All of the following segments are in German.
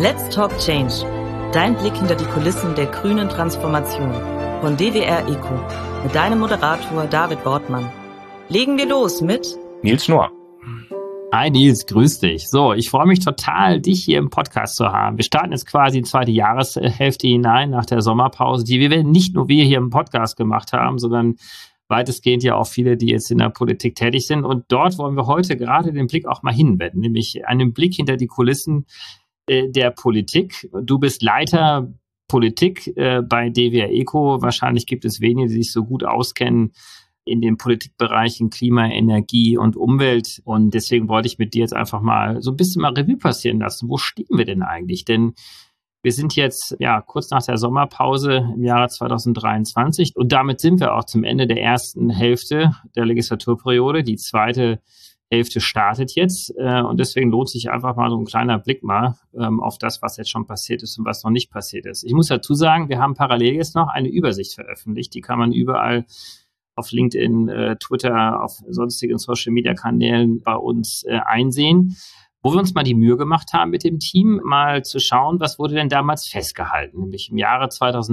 Let's Talk Change. Dein Blick hinter die Kulissen der grünen Transformation von DWR ECO mit deinem Moderator David Wortmann. Legen wir los mit Nils Schnorr. Hi Nils, grüß dich. So, ich freue mich total, dich hier im Podcast zu haben. Wir starten jetzt quasi in die zweite Jahreshälfte hinein nach der Sommerpause, die wir nicht nur wir hier im Podcast gemacht haben, sondern weitestgehend ja auch viele, die jetzt in der Politik tätig sind. Und dort wollen wir heute gerade den Blick auch mal hinwenden, nämlich einen Blick hinter die Kulissen der Politik. Du bist Leiter Politik bei DWR ECO. Wahrscheinlich gibt es wenige, die sich so gut auskennen in den Politikbereichen Klima, Energie und Umwelt. Und deswegen wollte ich mit dir jetzt einfach mal so ein bisschen mal Revue passieren lassen. Wo stehen wir denn eigentlich? Denn wir sind jetzt kurz nach der Sommerpause im Jahre 2023 und damit sind wir auch zum Ende der ersten Hälfte der Legislaturperiode. Die zweite Hälfte startet jetzt und deswegen lohnt sich einfach mal so ein kleiner Blick mal auf das, was jetzt schon passiert ist und was noch nicht passiert ist. Ich muss dazu sagen, wir haben parallel jetzt noch eine Übersicht veröffentlicht. Die kann man überall auf LinkedIn, Twitter, auf sonstigen Social-Media-Kanälen bei uns einsehen, wo wir uns mal die Mühe gemacht haben mit dem Team, mal zu schauen, was wurde denn damals festgehalten, nämlich im Jahre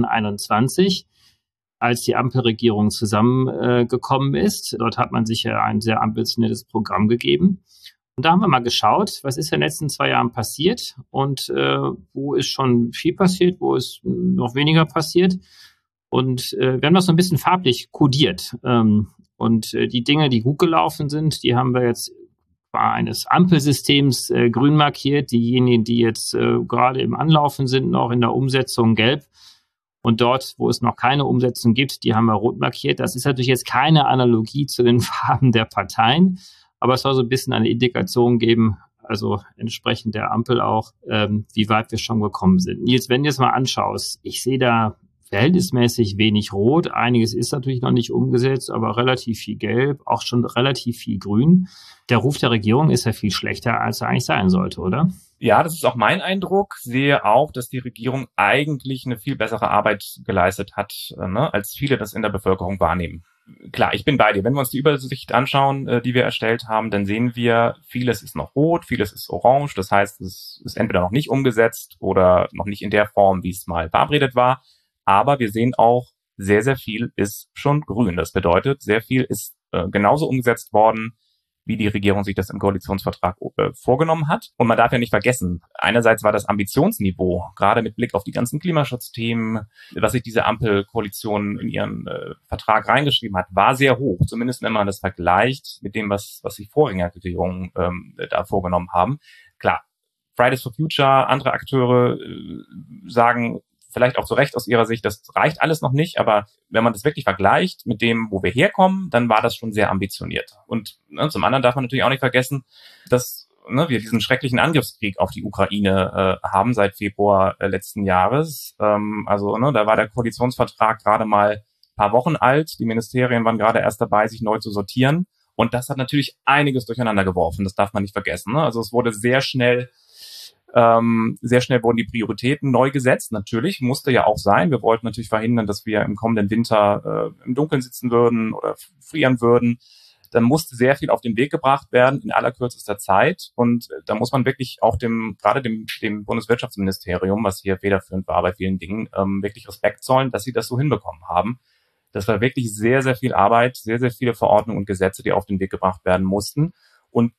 2021, als die Ampelregierung zusammengekommen ist. Dort hat man sich ja ein sehr ambitioniertes Programm gegeben. Und da haben wir mal geschaut, was ist in den letzten 2 Jahren passiert und wo ist schon viel passiert, wo ist noch weniger passiert. Und wir haben das so ein bisschen farblich kodiert. Und die Dinge, die gut gelaufen sind, die haben wir jetzt bei eines Ampelsystems grün markiert. Diejenigen, die jetzt gerade im Anlaufen sind, noch in der Umsetzung gelb. Und dort, wo es noch keine Umsetzung gibt, die haben wir rot markiert. Das ist natürlich jetzt keine Analogie zu den Farben der Parteien, aber es soll so ein bisschen eine Indikation geben, also entsprechend der Ampel auch, wie weit wir schon gekommen sind. Nils, wenn du es mal anschaust, ich sehe da verhältnismäßig wenig Rot. Einiges ist natürlich noch nicht umgesetzt, aber relativ viel Gelb, auch schon relativ viel Grün. Der Ruf der Regierung ist ja viel schlechter, als er eigentlich sein sollte, oder? Ja, das ist auch mein Eindruck. Sehe auch, dass die Regierung eigentlich eine viel bessere Arbeit geleistet hat, als viele das in der Bevölkerung wahrnehmen. Klar, ich bin bei dir. Wenn wir uns die Übersicht anschauen, die wir erstellt haben, dann sehen wir, vieles ist noch rot, vieles ist orange. Das heißt, es ist entweder noch nicht umgesetzt oder noch nicht in der Form, wie es mal verabredet war. Aber wir sehen auch, sehr, sehr viel ist schon grün. Das bedeutet, sehr viel ist genauso umgesetzt worden, wie die Regierung sich das im Koalitionsvertrag vorgenommen hat. Und man darf ja nicht vergessen, einerseits war das Ambitionsniveau, gerade mit Blick auf die ganzen Klimaschutzthemen, was sich diese Ampelkoalition in ihren Vertrag reingeschrieben hat, war sehr hoch. Zumindest wenn man das vergleicht mit dem, was die Vorgängerregierungen da vorgenommen haben. Klar, Fridays for Future, andere Akteure sagen, vielleicht auch zu Recht aus ihrer Sicht, das reicht alles noch nicht, aber wenn man das wirklich vergleicht mit dem, wo wir herkommen, dann war das schon sehr ambitioniert. Und zum anderen darf man natürlich auch nicht vergessen, dass wir diesen schrecklichen Angriffskrieg auf die Ukraine haben seit Februar letzten Jahres. Da war der Koalitionsvertrag gerade mal ein paar Wochen alt. Die Ministerien waren gerade erst dabei, sich neu zu sortieren. Und das hat natürlich einiges durcheinander geworfen. Das darf man nicht vergessen. Also es wurde sehr schnell wurden die Prioritäten neu gesetzt. Natürlich, musste ja auch sein. Wir wollten natürlich verhindern, dass wir im kommenden Winter im Dunkeln sitzen würden oder frieren würden. Dann musste sehr viel auf den Weg gebracht werden in allerkürzester Zeit. Und da muss man wirklich auch dem Bundeswirtschaftsministerium, was hier federführend war bei vielen Dingen, wirklich Respekt zollen, dass sie das so hinbekommen haben. Das war wirklich sehr, sehr viel Arbeit, sehr, sehr viele Verordnungen und Gesetze, die auf den Weg gebracht werden mussten. Und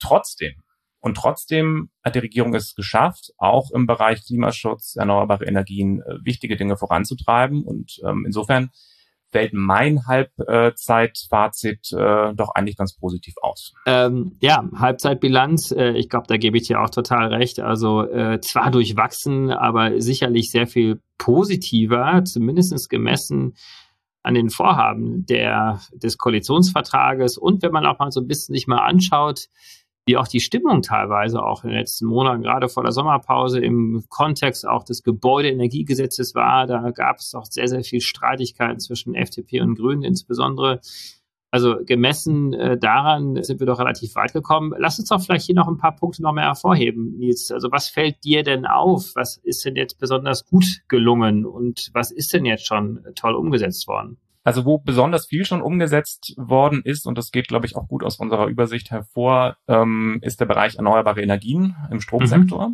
trotzdem hat die Regierung es geschafft, auch im Bereich Klimaschutz, erneuerbare Energien, wichtige Dinge voranzutreiben. Und insofern fällt mein Halbzeitfazit doch eigentlich ganz positiv aus. Halbzeitbilanz, ich glaube, da gebe ich dir auch total recht. Also zwar durchwachsen, aber sicherlich sehr viel positiver, zumindest gemessen an den Vorhaben des Koalitionsvertrages. Und wenn man auch mal so ein bisschen sich mal anschaut, wie auch die Stimmung teilweise auch in den letzten Monaten, gerade vor der Sommerpause im Kontext auch des Gebäudeenergiegesetzes war. Da gab es auch sehr, sehr viel Streitigkeiten zwischen FDP und Grünen insbesondere. Also gemessen daran sind wir doch relativ weit gekommen. Lass uns doch vielleicht hier noch ein paar Punkte noch mehr hervorheben, Nils. Also was fällt dir denn auf? Was ist denn jetzt besonders gut gelungen und was ist denn jetzt schon toll umgesetzt worden? Also wo besonders viel schon umgesetzt worden ist, und das geht, glaube ich, auch gut aus unserer Übersicht hervor, ist der Bereich erneuerbare Energien im Stromsektor.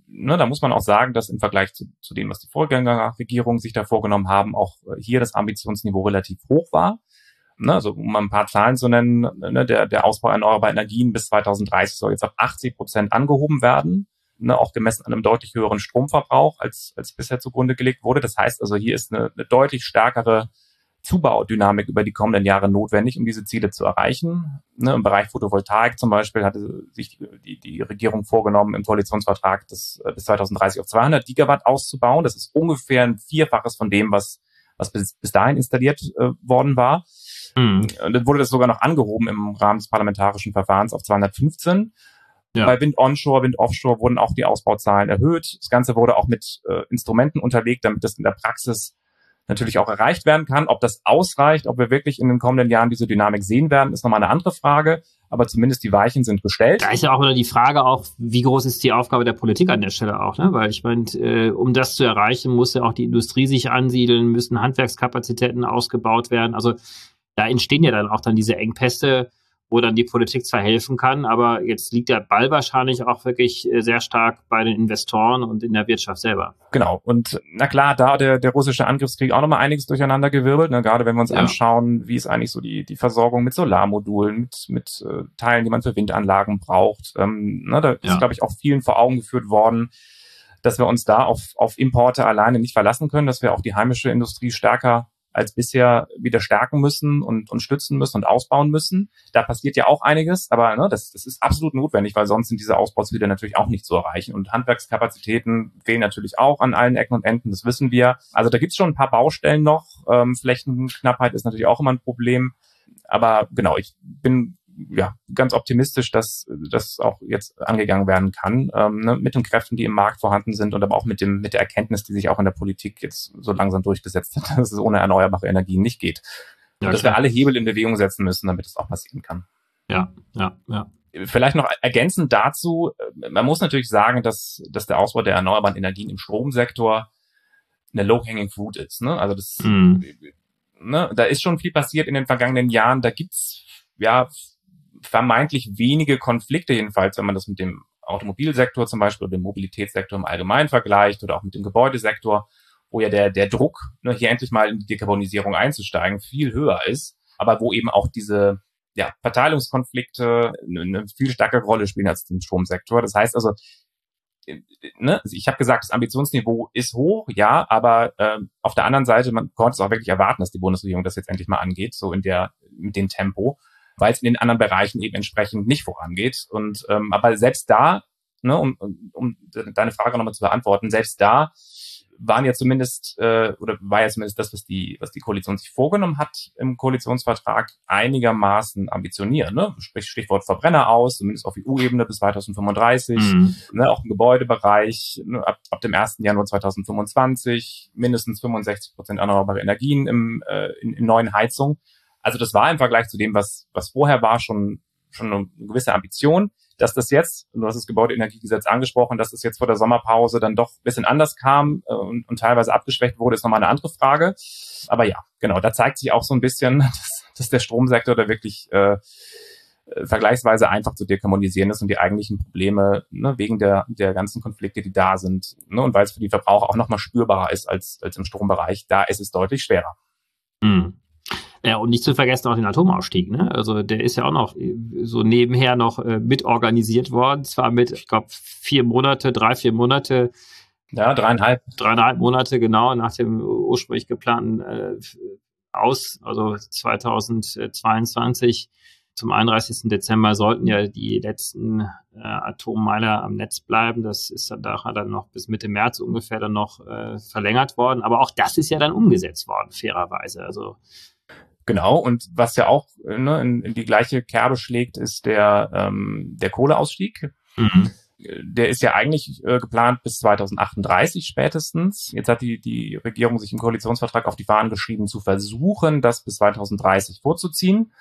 da muss man auch sagen, dass im Vergleich zu dem, was die Vorgängerregierungen sich da vorgenommen haben, auch hier das Ambitionsniveau relativ hoch war. Also um mal ein paar Zahlen zu nennen, der Ausbau erneuerbarer Energien bis 2030 soll jetzt auf 80% angehoben werden, auch gemessen an einem deutlich höheren Stromverbrauch, als bisher zugrunde gelegt wurde. Das heißt also, hier ist eine deutlich stärkere Zubaudynamik über die kommenden Jahre notwendig, um diese Ziele zu erreichen. Im Bereich Photovoltaik zum Beispiel hatte sich die Regierung vorgenommen, im Koalitionsvertrag das bis 2030 auf 200 Gigawatt auszubauen. Das ist ungefähr ein Vierfaches von dem, was bis dahin installiert worden war. Und dann wurde das sogar noch angehoben im Rahmen des parlamentarischen Verfahrens auf 215. Ja. Bei Wind Onshore, Wind Offshore wurden auch die Ausbauzahlen erhöht. Das Ganze wurde auch mit Instrumenten unterlegt, damit das in der Praxis natürlich auch erreicht werden kann. Ob das ausreicht, ob wir wirklich in den kommenden Jahren diese Dynamik sehen werden, ist nochmal eine andere Frage. Aber zumindest die Weichen sind gestellt. Da ist ja auch wieder die Frage auch, wie groß ist die Aufgabe der Politik an der Stelle auch, ne? Weil ich meine, um das zu erreichen, muss ja auch die Industrie sich ansiedeln, müssen Handwerkskapazitäten ausgebaut werden. Also da entstehen ja dann auch diese Engpässe, wo dann die Politik zwar helfen kann, aber jetzt liegt der Ball wahrscheinlich auch wirklich sehr stark bei den Investoren und in der Wirtschaft selber. Genau. Und na klar, da der russische Angriffskrieg auch nochmal einiges durcheinander gewirbelt. Gerade wenn wir uns anschauen, wie ist eigentlich so die Versorgung mit Solarmodulen, mit Teilen, die man für Windanlagen braucht. Da ist, glaube ich, auch vielen vor Augen geführt worden, dass wir uns da auf Importe alleine nicht verlassen können, dass wir auch die heimische Industrie stärker als bisher wieder stärken müssen und stützen müssen und ausbauen müssen. Da passiert ja auch einiges, aber das ist absolut notwendig, weil sonst sind diese Ausbauziele natürlich auch nicht zu erreichen. Und Handwerkskapazitäten fehlen natürlich auch an allen Ecken und Enden, das wissen wir. Also da gibt's schon ein paar Baustellen noch. Flächenknappheit ist natürlich auch immer ein Problem. Aber genau, ich bin ganz optimistisch, dass das auch jetzt angegangen werden kann, mit den Kräften, die im Markt vorhanden sind und aber auch mit der Erkenntnis, die sich auch in der Politik jetzt so langsam durchgesetzt hat, dass es ohne erneuerbare Energien nicht geht. Und dass wir alle Hebel in Bewegung setzen müssen, damit es auch passieren kann. Ja. Vielleicht noch ergänzend dazu, man muss natürlich sagen, dass der Ausbau der erneuerbaren Energien im Stromsektor eine low-hanging fruit ist. Also das, da ist schon viel passiert in den vergangenen Jahren. Da gibt's vermeintlich wenige Konflikte, jedenfalls, wenn man das mit dem Automobilsektor zum Beispiel oder dem Mobilitätssektor im Allgemeinen vergleicht oder auch mit dem Gebäudesektor, wo ja der Druck, hier endlich mal in die Dekarbonisierung einzusteigen, viel höher ist, aber wo eben auch diese Verteilungskonflikte eine viel stärkere Rolle spielen als im Stromsektor. Das heißt also, ich habe gesagt, das Ambitionsniveau ist hoch, ja, aber auf der anderen Seite, man konnte es auch wirklich erwarten, dass die Bundesregierung das jetzt endlich mal angeht, so mit dem Tempo, weil es in den anderen Bereichen eben entsprechend nicht vorangeht. Und aber selbst da, um deine Frage nochmal zu beantworten, selbst da war ja zumindest das, was die Koalition sich vorgenommen hat im Koalitionsvertrag, einigermaßen ambitioniert. Sprich Stichwort Verbrenner aus, zumindest auf EU-Ebene bis 2035, auch im Gebäudebereich ab dem 1. Januar 2025 mindestens 65% erneuerbare Energien in neuen Heizungen. Also das war im Vergleich zu dem, was vorher war, schon eine gewisse Ambition. Dass das jetzt, du hast das Gebäudeenergiegesetz angesprochen, dass das jetzt vor der Sommerpause dann doch ein bisschen anders kam und teilweise abgeschwächt wurde, ist nochmal eine andere Frage. Aber ja, genau, da zeigt sich auch so ein bisschen, dass der Stromsektor da wirklich vergleichsweise einfach zu dekarbonisieren ist und die eigentlichen Probleme wegen der ganzen Konflikte, die da sind, und weil es für die Verbraucher auch nochmal spürbarer ist als im Strombereich, da ist es deutlich schwerer. Ja, und nicht zu vergessen auch den Atomausstieg, Also der ist ja auch noch so nebenher noch mitorganisiert worden, zwar mit, ich glaube, 4 Monate. Ja, 3,5. 3,5 Monate, genau, nach dem ursprünglich geplanten also 2022. Zum 31. Dezember sollten ja die letzten Atommeiler am Netz bleiben. Das ist dann nachher dann noch bis Mitte März ungefähr dann noch verlängert worden. Aber auch das ist ja dann umgesetzt worden, fairerweise. Also genau, und was ja auch in die gleiche Kerbe schlägt, ist der Kohleausstieg. Der ist ja eigentlich geplant bis 2038 spätestens. Jetzt hat die Regierung sich im Koalitionsvertrag auf die Fahnen geschrieben, zu versuchen, das bis 2030 vorzuziehen.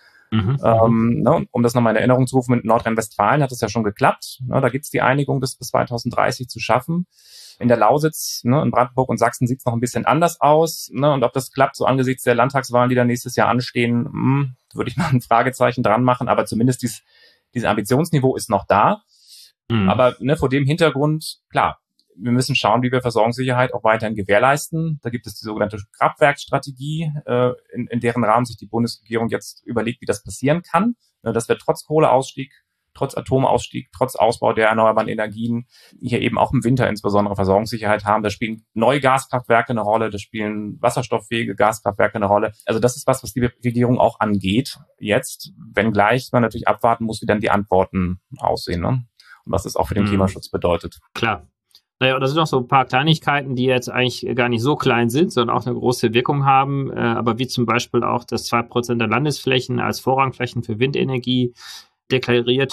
Um das nochmal in Erinnerung zu rufen, mit Nordrhein-Westfalen hat es ja schon geklappt. Da gibt es die Einigung, das bis 2030 zu schaffen. In der Lausitz, in Brandenburg und Sachsen sieht es noch ein bisschen anders aus. Und ob das klappt, so angesichts der Landtagswahlen, die dann nächstes Jahr anstehen, würde ich mal ein Fragezeichen dran machen. Aber zumindest dieses Ambitionsniveau ist noch da. Aber vor dem Hintergrund, klar, wir müssen schauen, wie wir Versorgungssicherheit auch weiterhin gewährleisten. Da gibt es die sogenannte Kraftwerkstrategie, in deren Rahmen sich die Bundesregierung jetzt überlegt, wie das passieren kann, dass wir trotz Kohleausstieg, trotz Atomausstieg, trotz Ausbau der erneuerbaren Energien hier eben auch im Winter insbesondere Versorgungssicherheit haben. Da spielen neue Gaskraftwerke eine Rolle, da spielen wasserstofffähige Gaskraftwerke eine Rolle. Also das ist was die Regierung auch angeht jetzt, wenngleich man natürlich abwarten muss, wie dann die Antworten aussehen, ne? Und was das auch für den Klimaschutz bedeutet. Klar. Naja, das sind noch so ein paar Kleinigkeiten, die jetzt eigentlich gar nicht so klein sind, sondern auch eine große Wirkung haben. Aber wie zum Beispiel auch, dass 2% der Landesflächen als Vorrangflächen für Windenergie deklariert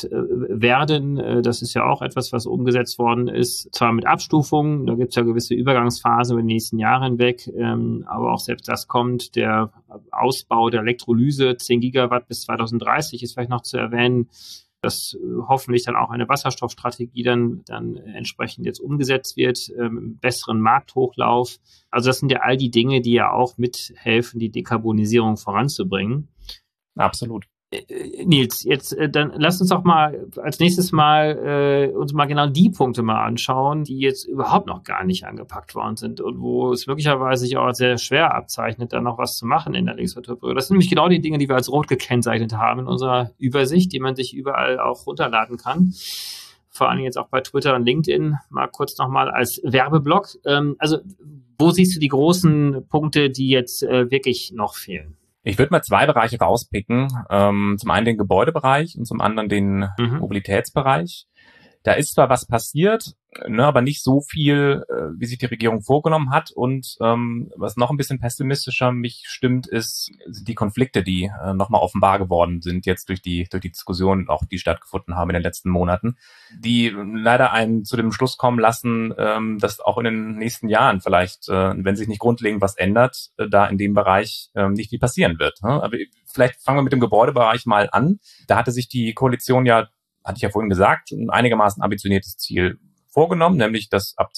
werden. Das ist ja auch etwas, was umgesetzt worden ist, zwar mit Abstufungen, da gibt es ja gewisse Übergangsphasen über die nächsten Jahre hinweg, aber auch selbst das kommt. Der Ausbau der Elektrolyse, 10 Gigawatt bis 2030 ist vielleicht noch zu erwähnen, dass hoffentlich dann auch eine Wasserstoffstrategie dann entsprechend jetzt umgesetzt wird, besseren Markthochlauf. Also das sind ja all die Dinge, die ja auch mithelfen, die Dekarbonisierung voranzubringen. Absolut. Nils, jetzt dann lass uns doch mal als nächstes mal uns mal genau die Punkte mal anschauen, die jetzt überhaupt noch gar nicht angepackt worden sind und wo es möglicherweise sich auch sehr schwer abzeichnet, da noch was zu machen in der Legislaturperiode. Das sind nämlich genau die Dinge, die wir als rot gekennzeichnet haben in unserer Übersicht, die man sich überall auch runterladen kann. Vor allem jetzt auch bei Twitter und LinkedIn, mal kurz nochmal als Werbeblock. Also wo siehst du die großen Punkte, die jetzt wirklich noch fehlen? Ich würde mal 2 Bereiche rauspicken. Zum einen den Gebäudebereich und zum anderen den Mobilitätsbereich. Da ist zwar was passiert, aber nicht so viel, wie sich die Regierung vorgenommen hat. Und was noch ein bisschen pessimistischer mich stimmt, ist die Konflikte, die nochmal offenbar geworden sind jetzt durch die Diskussionen, auch die stattgefunden haben in den letzten Monaten, die leider einen zu dem Schluss kommen lassen, dass auch in den nächsten Jahren vielleicht, wenn sich nicht grundlegend was ändert, da in dem Bereich nicht viel passieren wird. Aber vielleicht fangen wir mit dem Gebäudebereich mal an. Da hatte sich die Koalition hatte ich ja vorhin gesagt, ein einigermaßen ambitioniertes Ziel vorgenommen, nämlich dass ab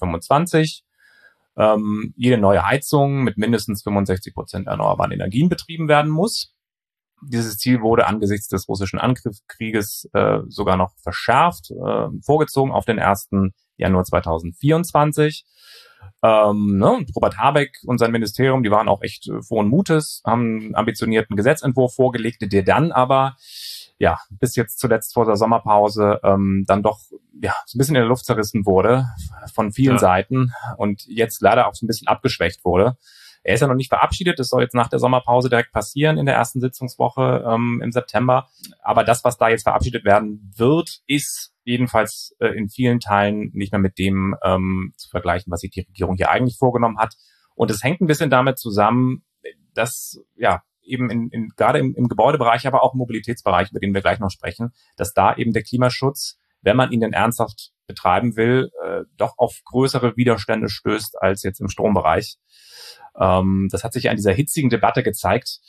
2025 jede neue Heizung mit mindestens 65% erneuerbaren Energien betrieben werden muss. Dieses Ziel wurde angesichts des russischen Angriffskrieges sogar noch verschärft, vorgezogen auf den 1. Januar 2024. Und Robert Habeck und sein Ministerium, die waren auch echt frohen Mutes, haben einen ambitionierten Gesetzentwurf vorgelegt, der dann aber bis jetzt zuletzt vor der Sommerpause dann doch so ein bisschen in der Luft zerrissen wurde von vielen Seiten und jetzt leider auch so ein bisschen abgeschwächt wurde. Er ist ja noch nicht verabschiedet, das soll jetzt nach der Sommerpause direkt passieren in der ersten Sitzungswoche im September. Aber das, was da jetzt verabschiedet werden wird, ist jedenfalls in vielen Teilen nicht mehr mit dem zu vergleichen, was sich die Regierung hier eigentlich vorgenommen hat. Und es hängt ein bisschen damit zusammen, dass eben gerade im Gebäudebereich, aber auch im Mobilitätsbereich, über den wir gleich noch sprechen, dass da eben der Klimaschutz, wenn man ihn denn ernsthaft betreiben will, doch auf größere Widerstände stößt als jetzt im Strombereich. Das hat sich an dieser hitzigen Debatte gezeigt.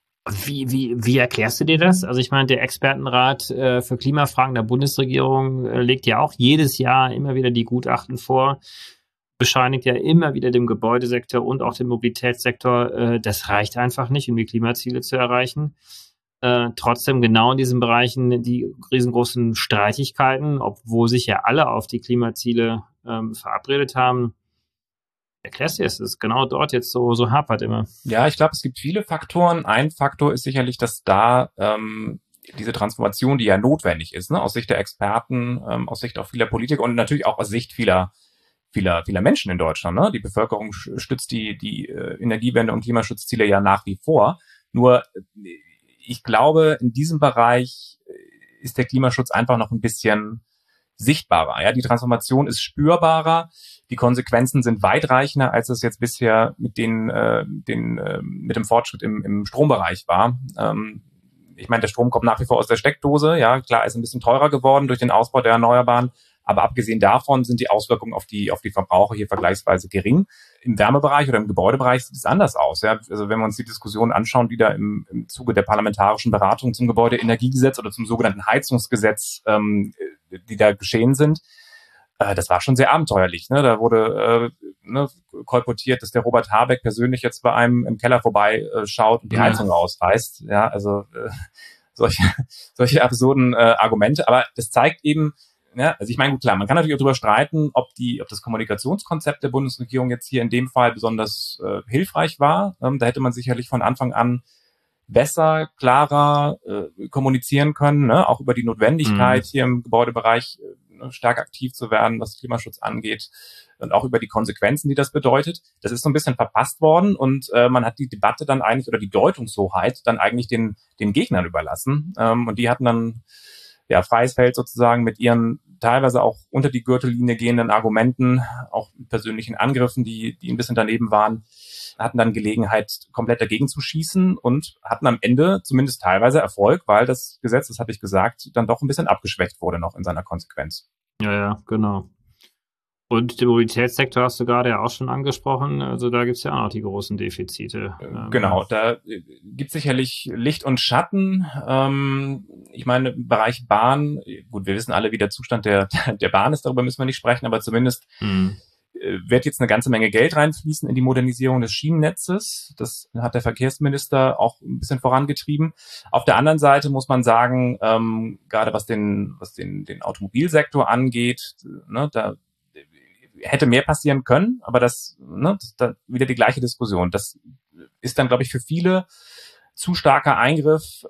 Wie erklärst du dir das? Also ich meine, der Expertenrat für Klimafragen der Bundesregierung legt ja auch jedes Jahr immer wieder die Gutachten vor, bescheinigt ja immer wieder dem Gebäudesektor und auch dem Mobilitätssektor, das reicht einfach nicht, um die Klimaziele zu erreichen. Trotzdem genau in diesen Bereichen die riesengroßen Streitigkeiten, obwohl sich ja alle auf die Klimaziele verabredet haben. Erklärst du es, dass es genau dort jetzt so hapert immer? Ja, ich glaube, es gibt viele Faktoren. Ein Faktor ist sicherlich, dass da diese Transformation, die ja notwendig ist, aus Sicht der Experten, aus Sicht auch vieler Politiker und natürlich auch aus Sicht vieler Menschen in Deutschland. Ne? Die Bevölkerung stützt die Energiewende und Klimaschutzziele ja nach wie vor. Nur ich glaube, in diesem Bereich ist der Klimaschutz einfach noch ein bisschen sichtbarer. Ja, die Transformation ist spürbarer. Die Konsequenzen sind weitreichender, als es jetzt bisher mit dem Fortschritt im Strombereich war. Ich meine, der Strom kommt nach wie vor aus der Steckdose. Ja, klar, ist ein bisschen teurer geworden durch den Ausbau der Erneuerbaren. Aber abgesehen davon sind die Auswirkungen auf die Verbraucher hier vergleichsweise gering. Im Wärmebereich oder im Gebäudebereich sieht es anders aus. Ja? Also wenn wir uns die Diskussion anschauen, die da im Zuge der parlamentarischen Beratung zum Gebäudeenergiegesetz oder zum sogenannten Heizungsgesetz, die da geschehen sind, das war schon sehr abenteuerlich. Ne? Da wurde kolportiert, dass der Robert Habeck persönlich jetzt bei einem im Keller vorbeischaut und die Heizung ausreißt. Ja, also solche absurden Argumente. Aber das zeigt eben, Ja, also ich meine, gut, klar, man kann natürlich auch darüber streiten, ob das Kommunikationskonzept der Bundesregierung jetzt hier in dem Fall besonders hilfreich war. Da hätte man sicherlich von Anfang an besser, klarer kommunizieren können, ne? Auch über die Notwendigkeit, hier im Gebäudebereich stark aktiv zu werden, was Klimaschutz angeht, und auch über die Konsequenzen, die das bedeutet. Das ist so ein bisschen verpasst worden und man hat die Debatte dann eigentlich oder die Deutungshoheit dann eigentlich den Gegnern überlassen. Und die hatten dann freies Feld sozusagen mit ihren teilweise auch unter die Gürtellinie gehenden Argumenten, auch persönlichen Angriffen, die ein bisschen daneben waren, hatten dann Gelegenheit, komplett dagegen zu schießen und hatten am Ende zumindest teilweise Erfolg, weil das Gesetz, das hatte ich gesagt, dann doch ein bisschen abgeschwächt wurde noch in seiner Konsequenz. Ja, genau. Und den Mobilitätssektor hast du gerade ja auch schon angesprochen. Also da gibt's ja auch noch die großen Defizite. Genau, da gibt sicherlich Licht und Schatten. Ich meine, im Bereich Bahn, gut, wir wissen alle, wie der Zustand der Bahn ist, darüber müssen wir nicht sprechen, aber zumindest wird jetzt eine ganze Menge Geld reinfließen in die Modernisierung des Schienennetzes. Das hat der Verkehrsminister auch ein bisschen vorangetrieben. Auf der anderen Seite muss man sagen, gerade was den Automobilsektor angeht, ne, da hätte mehr passieren können, aber das da wieder die gleiche Diskussion. Das ist dann, glaube ich, für viele zu starker Eingriff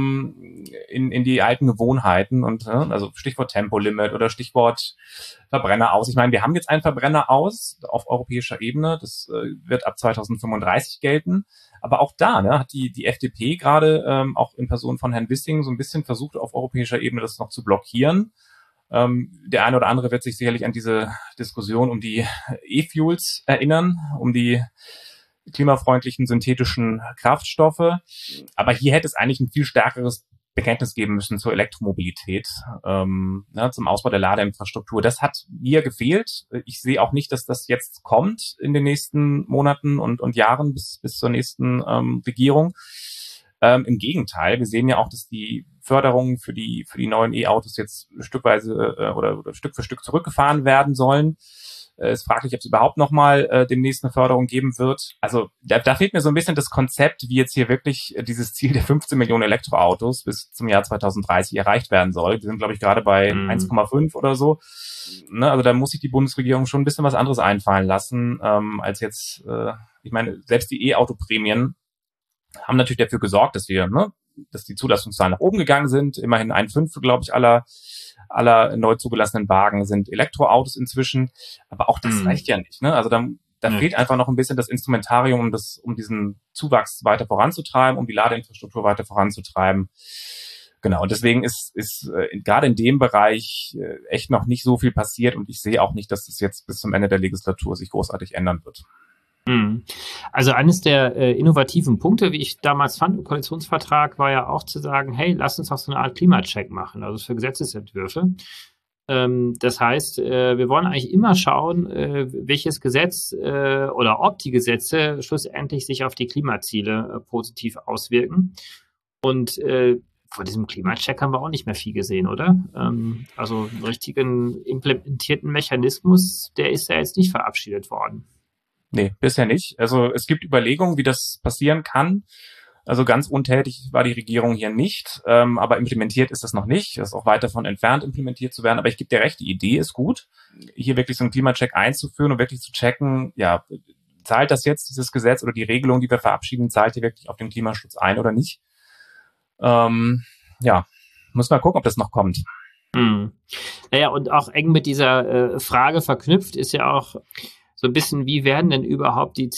in die alten Gewohnheiten und also Stichwort Tempolimit oder Stichwort Verbrenner aus. Ich meine, wir haben jetzt einen Verbrenner aus auf europäischer Ebene. Das wird ab 2035 gelten. Aber auch da hat die FDP gerade auch in Person von Herrn Wissing so ein bisschen versucht, auf europäischer Ebene das noch zu blockieren. Der eine oder andere wird sich sicherlich an diese Diskussion um die E-Fuels erinnern, um die klimafreundlichen synthetischen Kraftstoffe. Aber hier hätte es eigentlich ein viel stärkeres Bekenntnis geben müssen zur Elektromobilität, zum Ausbau der Ladeinfrastruktur. Das hat mir gefehlt. Ich sehe auch nicht, dass das jetzt kommt in den nächsten Monaten und Jahren bis zur nächsten Regierung. Im Gegenteil, wir sehen ja auch, dass die Förderungen für die neuen E-Autos jetzt stückweise oder Stück für Stück zurückgefahren werden sollen. Es ist fraglich, ob es überhaupt nochmal demnächst eine Förderung geben wird. Also da fehlt mir so ein bisschen das Konzept, wie jetzt hier wirklich dieses Ziel der 15 Millionen Elektroautos bis zum Jahr 2030 erreicht werden soll. Wir sind, glaube ich, gerade bei 1,5 oder so. Ne, also da muss sich die Bundesregierung schon ein bisschen was anderes einfallen lassen, als jetzt, ich meine, selbst die E-Auto-Prämien haben natürlich dafür gesorgt, dass die Zulassungszahlen nach oben gegangen sind. Immerhin 1/5, glaube ich, aller neu zugelassenen Wagen sind Elektroautos inzwischen. Aber auch das reicht ja nicht. Ne? Also da fehlt einfach noch ein bisschen das Instrumentarium, um diesen Zuwachs weiter voranzutreiben, um die Ladeinfrastruktur weiter voranzutreiben. Genau, und deswegen ist gerade in dem Bereich echt noch nicht so viel passiert und ich sehe auch nicht, dass das jetzt bis zum Ende der Legislatur sich großartig ändern wird. Also eines der innovativen Punkte, wie ich damals fand im Koalitionsvertrag, war ja auch zu sagen, hey, lass uns doch so eine Art Klimacheck machen, also für Gesetzesentwürfe. Das heißt, wir wollen eigentlich immer schauen, welches Gesetz oder ob die Gesetze schlussendlich sich auf die Klimaziele positiv auswirken. Und vor diesem Klimacheck haben wir auch nicht mehr viel gesehen, oder? Also einen richtigen implementierten Mechanismus, der ist ja jetzt nicht verabschiedet worden. Nee, bisher nicht. Also es gibt Überlegungen, wie das passieren kann. Also ganz untätig war die Regierung hier nicht, aber implementiert ist das noch nicht. Das ist auch weit davon entfernt, implementiert zu werden. Aber ich gebe dir recht, die Idee ist gut, hier wirklich so einen Klimacheck einzuführen und wirklich zu checken, ja, zahlt das jetzt, dieses Gesetz oder die Regelung, die wir verabschieden, zahlt die wirklich auf den Klimaschutz ein oder nicht? Ja, muss mal gucken, ob das noch kommt. Naja, und auch eng mit dieser Frage verknüpft ist ja auch so ein bisschen, wie werden denn überhaupt die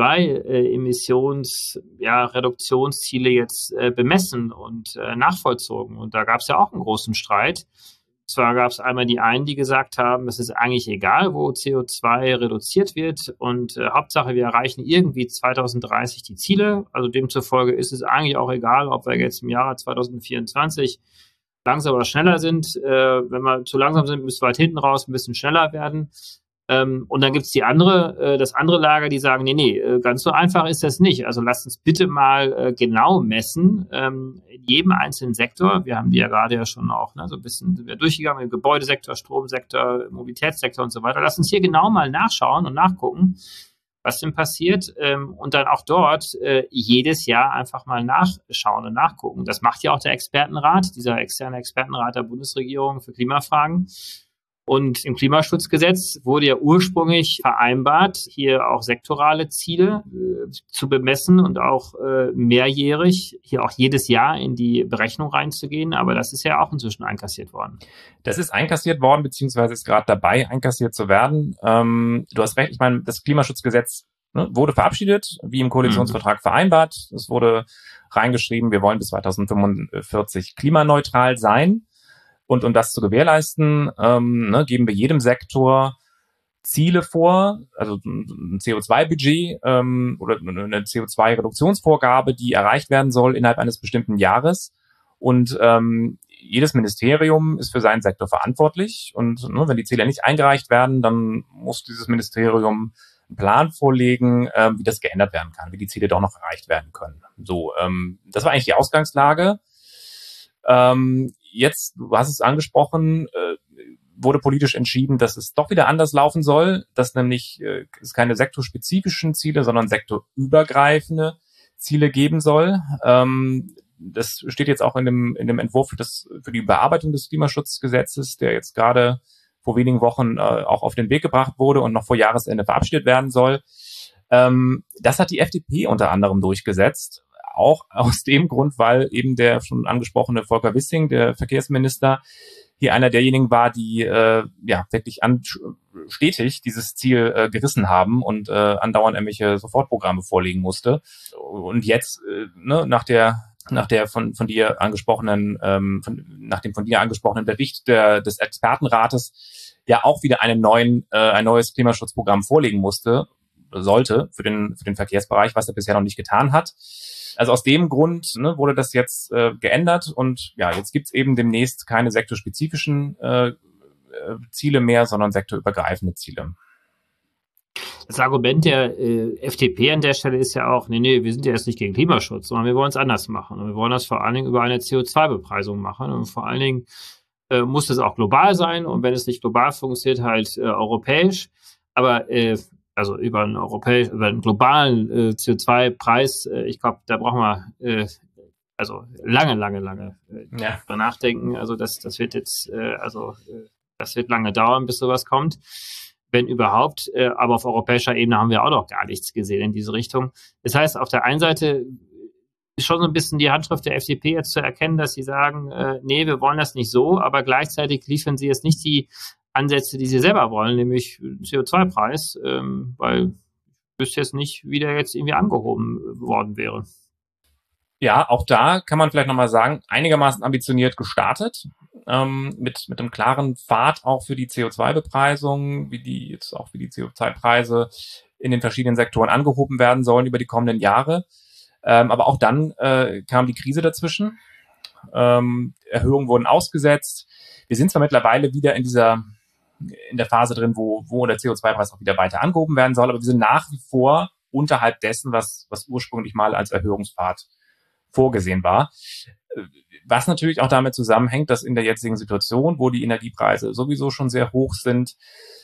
CO2-Reduktionsziele jetzt bemessen und nachvollzogen? Und da gab es ja auch einen großen Streit. Zwar gab es einmal die einen, die gesagt haben, es ist eigentlich egal, wo CO2 reduziert wird und Hauptsache, wir erreichen irgendwie 2030 die Ziele. Also demzufolge ist es eigentlich auch egal, ob wir jetzt im Jahre 2024 langsam oder schneller sind. Wenn wir zu langsam sind, müssen wir halt hinten raus ein bisschen schneller werden. Und dann gibt's das andere Lager, die sagen, nee, ganz so einfach ist das nicht. Also lasst uns bitte mal genau messen, in jedem einzelnen Sektor. Wir haben die ja gerade ja schon auch so ein bisschen sind wir durchgegangen, im Gebäudesektor, Stromsektor, Mobilitätssektor und so weiter. Lasst uns hier genau mal nachschauen und nachgucken, was denn passiert, und dann auch dort jedes Jahr einfach mal nachschauen und nachgucken. Das macht ja auch der Expertenrat, dieser externe Expertenrat der Bundesregierung für Klimafragen. Und im Klimaschutzgesetz wurde ja ursprünglich vereinbart, hier auch sektorale Ziele zu bemessen und auch mehrjährig, hier auch jedes Jahr in die Berechnung reinzugehen. Aber das ist ja auch inzwischen einkassiert worden. Das ist einkassiert worden, beziehungsweise ist gerade dabei, einkassiert zu werden. Du hast recht, ich meine, das Klimaschutzgesetz wurde verabschiedet, wie im Koalitionsvertrag vereinbart. Es wurde reingeschrieben, wir wollen bis 2045 klimaneutral sein. Und um das zu gewährleisten, geben wir jedem Sektor Ziele vor, also ein CO2-Budget oder eine CO2-Reduktionsvorgabe, die erreicht werden soll innerhalb eines bestimmten Jahres. Und jedes Ministerium ist für seinen Sektor verantwortlich. Und wenn die Ziele nicht eingereicht werden, dann muss dieses Ministerium einen Plan vorlegen, wie das geändert werden kann, wie die Ziele doch noch erreicht werden können. So, das war eigentlich die Ausgangslage. Jetzt, du hast es angesprochen, wurde politisch entschieden, dass es doch wieder anders laufen soll, dass nämlich es keine sektorspezifischen Ziele, sondern sektorübergreifende Ziele geben soll. Das steht jetzt auch in dem Entwurf für die Überarbeitung des Klimaschutzgesetzes, der jetzt gerade vor wenigen Wochen auch auf den Weg gebracht wurde und noch vor Jahresende verabschiedet werden soll. Das hat die FDP unter anderem durchgesetzt. Auch aus dem Grund, weil eben der schon angesprochene Volker Wissing, der Verkehrsminister, hier einer derjenigen war, die wirklich stetig dieses Ziel gerissen haben und andauernd irgendwelche Sofortprogramme vorlegen musste. Und jetzt nach dem von dir angesprochenen Bericht des Expertenrates ja auch wieder ein neues Klimaschutzprogramm vorlegen sollte für den Verkehrsbereich, was er bisher noch nicht getan hat. Also aus dem Grund wurde das jetzt geändert und ja, jetzt gibt's eben demnächst keine sektorspezifischen Ziele mehr, sondern sektorübergreifende Ziele. Das Argument der FDP an der Stelle ist ja auch, nee, wir sind ja jetzt nicht gegen Klimaschutz, sondern wir wollen es anders machen. Und wir wollen das vor allen Dingen über eine CO2-Bepreisung machen. Und vor allen Dingen muss es auch global sein. Und wenn es nicht global funktioniert, halt europäisch. Aber also über einen globalen CO2-Preis, ich glaube, da brauchen wir lange drüber nachdenken. Also das wird jetzt, das wird lange dauern, bis sowas kommt, wenn überhaupt. Aber auf europäischer Ebene haben wir auch noch gar nichts gesehen in diese Richtung. Das heißt, auf der einen Seite ist schon so ein bisschen die Handschrift der FDP jetzt zu erkennen, dass sie sagen, nee, wir wollen das nicht so, aber gleichzeitig liefern sie jetzt nicht die Ansätze, die sie selber wollen, nämlich CO2-Preis, weil ich wüsste jetzt nicht, wie der jetzt irgendwie angehoben worden wäre. Ja, auch da kann man vielleicht nochmal sagen, einigermaßen ambitioniert gestartet, mit einem klaren Pfad auch für die CO2-Bepreisung, wie die CO2-Preise in den verschiedenen Sektoren angehoben werden sollen über die kommenden Jahre. Aber auch dann kam die Krise dazwischen. Erhöhungen wurden ausgesetzt. Wir sind zwar mittlerweile wieder in der Phase drin, wo der CO2-Preis auch wieder weiter angehoben werden soll, aber wir sind nach wie vor unterhalb dessen, was ursprünglich mal als Erhöhungspfad vorgesehen war. Was natürlich auch damit zusammenhängt, dass in der jetzigen Situation, wo die Energiepreise sowieso schon sehr hoch sind,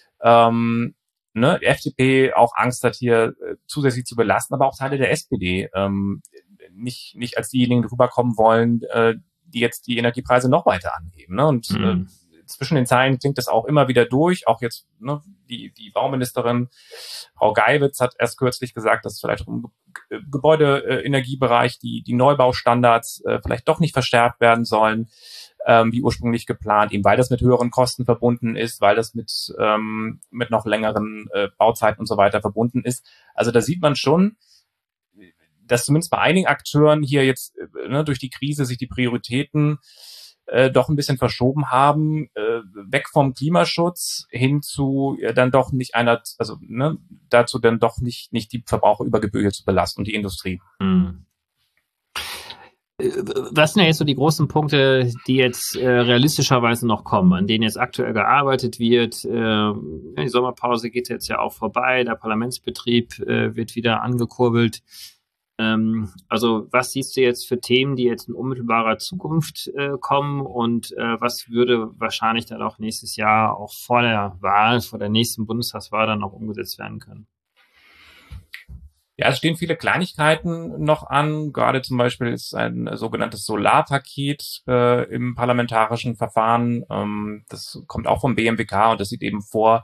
die FDP auch Angst hat, hier zusätzlich zu belasten, aber auch Teile der SPD nicht als diejenigen rüberkommen wollen, die jetzt die Energiepreise noch weiter anheben. Ne? Und zwischen den Zeilen klingt das auch immer wieder durch. Auch jetzt die Bauministerin Frau Geiwitz hat erst kürzlich gesagt, dass vielleicht im Gebäudeenergiebereich die Neubaustandards vielleicht doch nicht verschärft werden sollen, wie ursprünglich geplant, eben weil das mit höheren Kosten verbunden ist, weil das mit noch längeren Bauzeiten und so weiter verbunden ist. Also da sieht man schon, dass zumindest bei einigen Akteuren hier jetzt durch die Krise sich die Prioritäten doch ein bisschen verschoben haben, weg vom Klimaschutz hin zu dann doch nicht dazu dann doch nicht die Verbraucher über Gebühr zu belasten und die Industrie. Was sind ja jetzt so die großen Punkte, die jetzt realistischerweise noch kommen, an denen jetzt aktuell gearbeitet wird? Die Sommerpause geht jetzt ja auch vorbei, der Parlamentsbetrieb wird wieder angekurbelt. Also was siehst du jetzt für Themen, die jetzt in unmittelbarer Zukunft kommen und was würde wahrscheinlich dann auch nächstes Jahr auch vor der nächsten Bundestagswahl dann auch umgesetzt werden können? Ja, es stehen viele Kleinigkeiten noch an. Gerade zum Beispiel ist ein sogenanntes Solarpaket im parlamentarischen Verfahren. Das kommt auch vom BMWK und das sieht eben vor,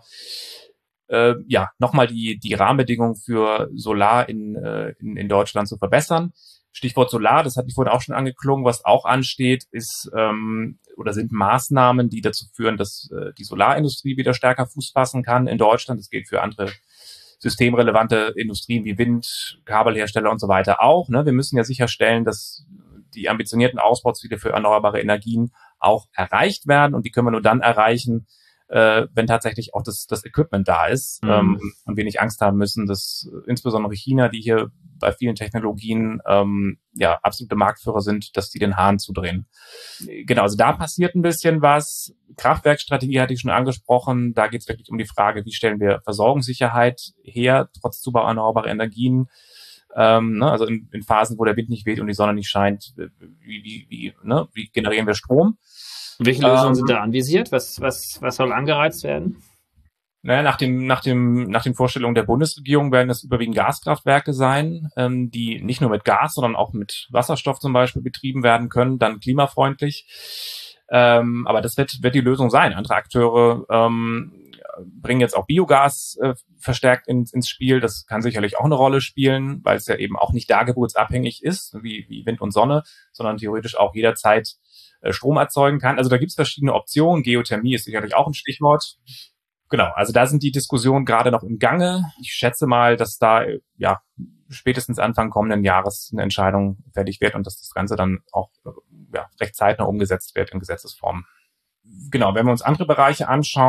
nochmal die Rahmenbedingungen für Solar in Deutschland zu verbessern. Stichwort Solar, das hatte ich vorhin auch schon angeklungen. Was auch ansteht, ist oder sind Maßnahmen, die dazu führen, dass die Solarindustrie wieder stärker Fuß fassen kann in Deutschland. Das gilt für andere systemrelevante Industrien wie Wind, Kabelhersteller und so weiter auch. Ne? Wir müssen ja sicherstellen, dass die ambitionierten Ausbauziele für erneuerbare Energien auch erreicht werden. Und die können wir nur dann erreichen, wenn tatsächlich auch das Equipment da ist und wir nicht Angst haben müssen, dass insbesondere China, die hier bei vielen Technologien absolute Marktführer sind, dass die den Hahn zudrehen. Genau, also da passiert ein bisschen was. Kraftwerkstrategie hatte ich schon angesprochen. Da geht es wirklich um die Frage, wie stellen wir Versorgungssicherheit her, trotz Zubau erneuerbarer Energien. Also in Phasen, wo der Wind nicht weht und die Sonne nicht scheint, wie generieren wir Strom? Welche Lösungen sind da anvisiert? Was soll angereizt werden? Naja, nach den Vorstellungen der Bundesregierung werden das überwiegend Gaskraftwerke sein, die nicht nur mit Gas, sondern auch mit Wasserstoff zum Beispiel betrieben werden können, dann klimafreundlich. Aber das wird die Lösung sein. Andere Akteure bringen jetzt auch Biogas verstärkt ins Spiel. Das kann sicherlich auch eine Rolle spielen, weil es ja eben auch nicht dargeburtsabhängig ist, wie Wind und Sonne, sondern theoretisch auch jederzeit Strom erzeugen kann. Also da gibt es verschiedene Optionen. Geothermie ist sicherlich auch ein Stichwort. Genau, also da sind die Diskussionen gerade noch im Gange. Ich schätze mal, dass da spätestens Anfang kommenden Jahres eine Entscheidung fertig wird und dass das Ganze dann auch recht zeitnah umgesetzt wird in Gesetzesform. Genau, wenn wir uns andere Bereiche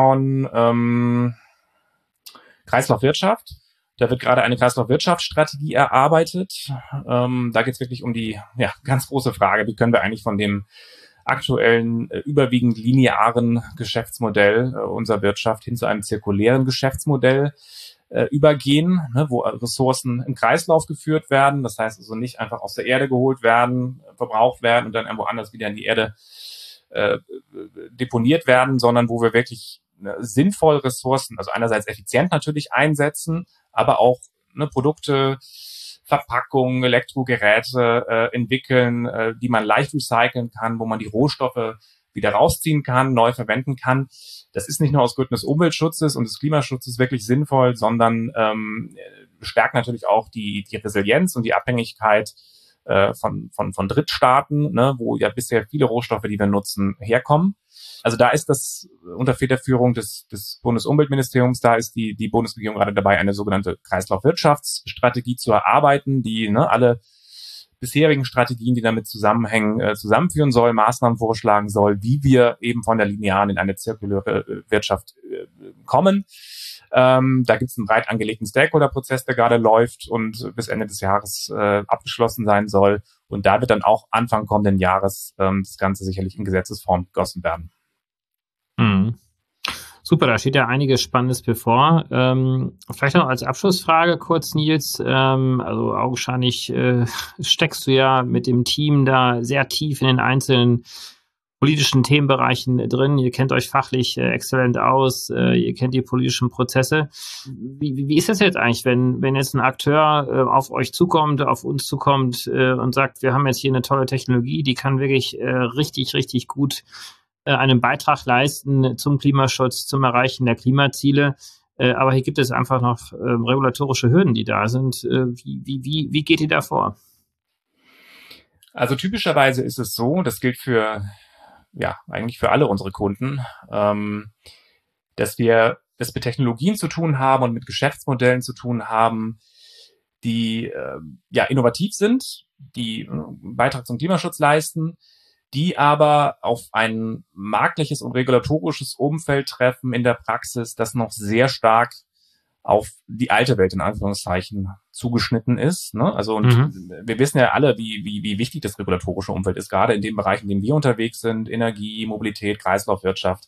anschauen, Kreislaufwirtschaft. Da wird gerade eine Kreislaufwirtschaftsstrategie erarbeitet. Da geht es wirklich um die ganz große Frage, wie können wir eigentlich von dem aktuellen, überwiegend linearen Geschäftsmodell unserer Wirtschaft hin zu einem zirkulären Geschäftsmodell übergehen, wo Ressourcen im Kreislauf geführt werden. Das heißt also nicht einfach aus der Erde geholt werden, verbraucht werden und dann irgendwo anders wieder in die Erde deponiert werden, sondern wo wir wirklich sinnvoll Ressourcen, also einerseits effizient natürlich einsetzen, aber auch Produkte, Verpackungen, Elektrogeräte entwickeln, die man leicht recyceln kann, wo man die Rohstoffe wieder rausziehen kann, neu verwenden kann. Das ist nicht nur aus Gründen des Umweltschutzes und des Klimaschutzes wirklich sinnvoll, sondern stärkt natürlich auch die Resilienz und die Abhängigkeit von Drittstaaten, wo ja bisher viele Rohstoffe, die wir nutzen, herkommen. Also da ist das unter Federführung des Bundesumweltministeriums, da ist die Bundesregierung gerade dabei, eine sogenannte Kreislaufwirtschaftsstrategie zu erarbeiten, die alle bisherigen Strategien, die damit zusammenhängen, zusammenführen soll, Maßnahmen vorschlagen soll, wie wir eben von der linearen in eine zirkuläre Wirtschaft kommen. Da gibt es einen breit angelegten Stakeholder-Prozess, der gerade läuft und bis Ende des Jahres abgeschlossen sein soll. Und da wird dann auch Anfang kommenden Jahres das Ganze sicherlich in Gesetzesform gegossen werden. Mhm. Super, da steht ja einiges Spannendes bevor. Vielleicht noch als Abschlussfrage kurz, Nils. Also augenscheinlich steckst du ja mit dem Team da sehr tief in den einzelnen politischen Themenbereichen drin. Ihr kennt euch fachlich exzellent aus. Ihr kennt die politischen Prozesse. Wie ist das jetzt eigentlich, wenn jetzt ein Akteur auf euch zukommt, auf uns zukommt und sagt, wir haben jetzt hier eine tolle Technologie, die kann wirklich richtig, richtig gut einen Beitrag leisten zum Klimaschutz, zum Erreichen der Klimaziele. Aber hier gibt es einfach noch regulatorische Hürden, die da sind. Wie geht ihr da vor? Also typischerweise ist es so, das gilt eigentlich für alle unsere Kunden, dass wir es mit Technologien zu tun haben und mit Geschäftsmodellen zu tun haben, die innovativ sind, die einen Beitrag zum Klimaschutz leisten, die aber auf ein marktliches und regulatorisches Umfeld treffen in der Praxis, das noch sehr stark auf die alte Welt in Anführungszeichen zugeschnitten ist. Also wir wissen ja alle, wie wichtig das regulatorische Umfeld ist, gerade in den Bereichen, in denen wir unterwegs sind, Energie, Mobilität, Kreislaufwirtschaft.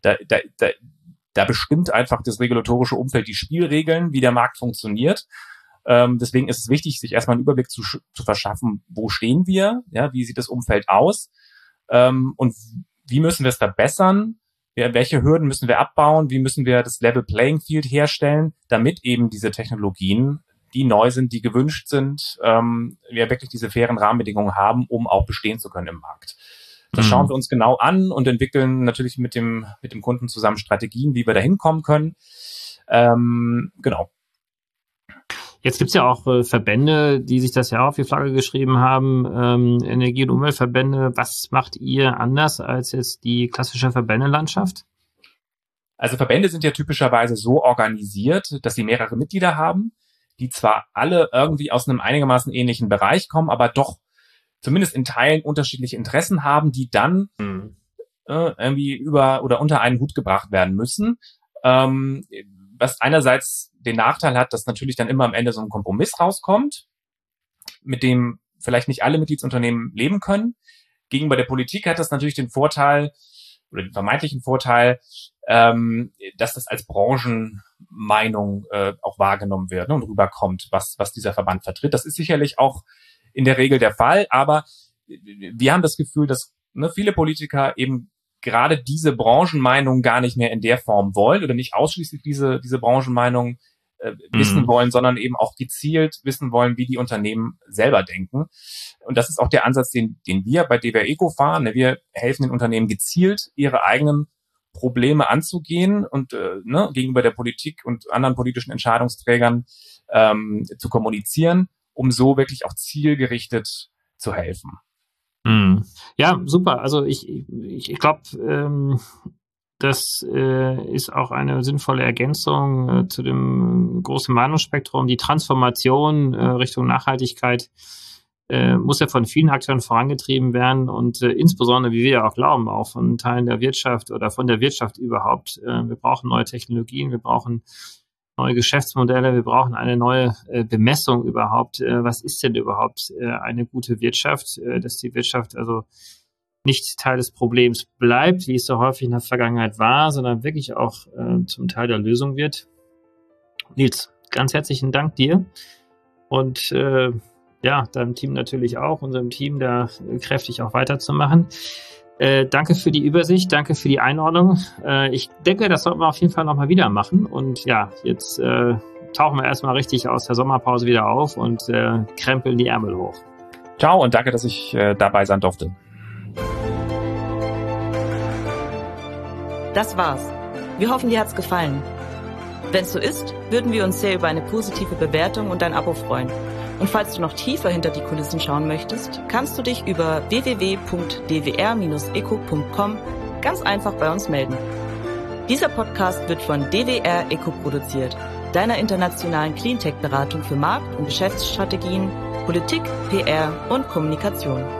Da bestimmt einfach das regulatorische Umfeld die Spielregeln, wie der Markt funktioniert. Deswegen ist es wichtig, sich erstmal einen Überblick zu verschaffen, wo stehen wir, wie sieht das Umfeld aus und wie müssen wir es verbessern, welche Hürden müssen wir abbauen, wie müssen wir das Level Playing Field herstellen, damit eben diese Technologien die neu sind, die gewünscht sind, wir wirklich diese fairen Rahmenbedingungen haben, um auch bestehen zu können im Markt. Das schauen wir uns genau an und entwickeln natürlich mit dem Kunden zusammen Strategien, wie wir da hinkommen können. Genau. Jetzt gibt's ja auch Verbände, die sich das ja auf die Flagge geschrieben haben, Energie- und Umweltverbände. Was macht ihr anders als jetzt die klassische Verbändelandschaft? Also Verbände sind ja typischerweise so organisiert, dass sie mehrere Mitglieder haben, die zwar alle irgendwie aus einem einigermaßen ähnlichen Bereich kommen, aber doch zumindest in Teilen unterschiedliche Interessen haben, die dann irgendwie über oder unter einen Hut gebracht werden müssen. Was einerseits den Nachteil hat, dass natürlich dann immer am Ende so ein Kompromiss rauskommt, mit dem vielleicht nicht alle Mitgliedsunternehmen leben können. Gegenüber der Politik hat das natürlich den Vorteil oder den vermeintlichen Vorteil, dass das als Branchenmeinung auch wahrgenommen wird, ne, und rüberkommt, was dieser Verband vertritt. Das ist sicherlich auch in der Regel der Fall, aber wir haben das Gefühl, dass viele Politiker eben gerade diese Branchenmeinung gar nicht mehr in der Form wollen oder nicht ausschließlich diese Branchenmeinung wissen wollen, sondern eben auch gezielt wissen wollen, wie die Unternehmen selber denken. Und das ist auch der Ansatz, den wir bei DWR Eco fahren. Wir helfen den Unternehmen gezielt, ihre eigenen Probleme anzugehen und gegenüber der Politik und anderen politischen Entscheidungsträgern zu kommunizieren, um so wirklich auch zielgerichtet zu helfen. Ja, super. Also ich glaube, das ist auch eine sinnvolle Ergänzung zu dem großen Meinungsspektrum. Die Transformation Richtung Nachhaltigkeit muss ja von vielen Akteuren vorangetrieben werden und insbesondere, wie wir ja auch glauben, auch von Teilen der Wirtschaft oder von der Wirtschaft überhaupt. Wir brauchen neue Technologien, wir brauchen neue Geschäftsmodelle, wir brauchen eine neue Bemessung überhaupt. Was ist denn überhaupt eine gute Wirtschaft? Dass die Wirtschaft also nicht Teil des Problems bleibt, wie es so häufig in der Vergangenheit war, sondern wirklich auch zum Teil der Lösung wird. Nils, ganz herzlichen Dank dir und deinem Team natürlich auch, unserem Team da kräftig auch weiterzumachen. Danke für die Übersicht, danke für die Einordnung. Ich denke, das sollten wir auf jeden Fall nochmal wieder machen. Und ja, jetzt tauchen wir erstmal richtig aus der Sommerpause wieder auf und krempeln die Ärmel hoch. Ciao und danke, dass ich dabei sein durfte. Das war's. Wir hoffen, dir hat's gefallen. Wenn es so ist, würden wir uns sehr über eine positive Bewertung und ein Abo freuen. Und falls du noch tiefer hinter die Kulissen schauen möchtest, kannst du dich über www.dwr-eco.com ganz einfach bei uns melden. Dieser Podcast wird von DWR Eco produziert, deiner internationalen Cleantech-Beratung für Markt- und Geschäftsstrategien, Politik, PR und Kommunikation.